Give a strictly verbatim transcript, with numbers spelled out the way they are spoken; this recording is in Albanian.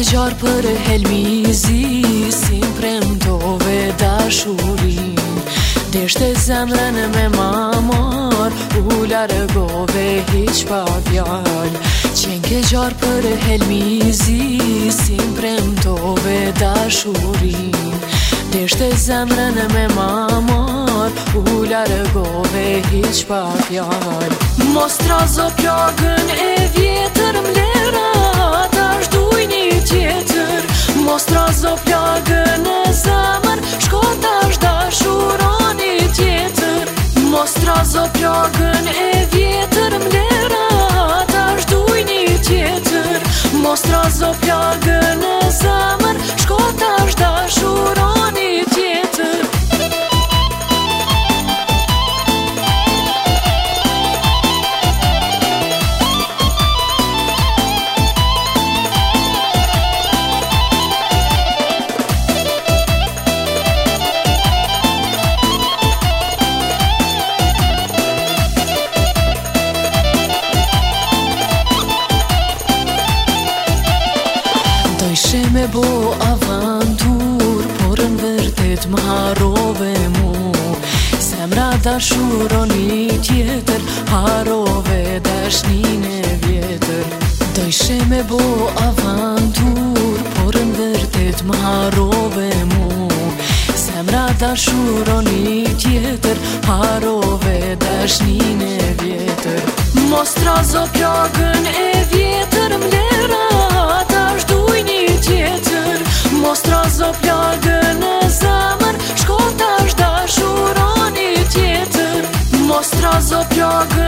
gjarë për helmizi, si premtove dashurin. Deshte zemrën me mamar, u largove hiq pa fjall. Qenë ke gjarë për helmizi, si premtove dashurin. Deshte zemrën me mamar, u largove hiq pa fjall. Mos trazo plagën e vjetër mlera, tash duj një tjetër. Mos trazo plagën e zemër, shko tash dashuroni tjetër. Mos trazo plagën e vjetër mlera, tash duj një tjetër. Mos trazo plagën e zemër, shko tash dashuroni tjetër. Dojshe me bo avantur, por në vërtet më harove mu. Zemra dashuroni tjetër, harove dashnin e vjetër. Dojshe me bo avantur, por në vërtet më harove mu. Zemra dashuroni tjetër, harove dashnin e vjetër. Mos trazo plagën e vjetër mlera, tash duj një tjetër. Mos trazo plagën e zemër, shko tash dashuroni tjetër. Mos trazo plagën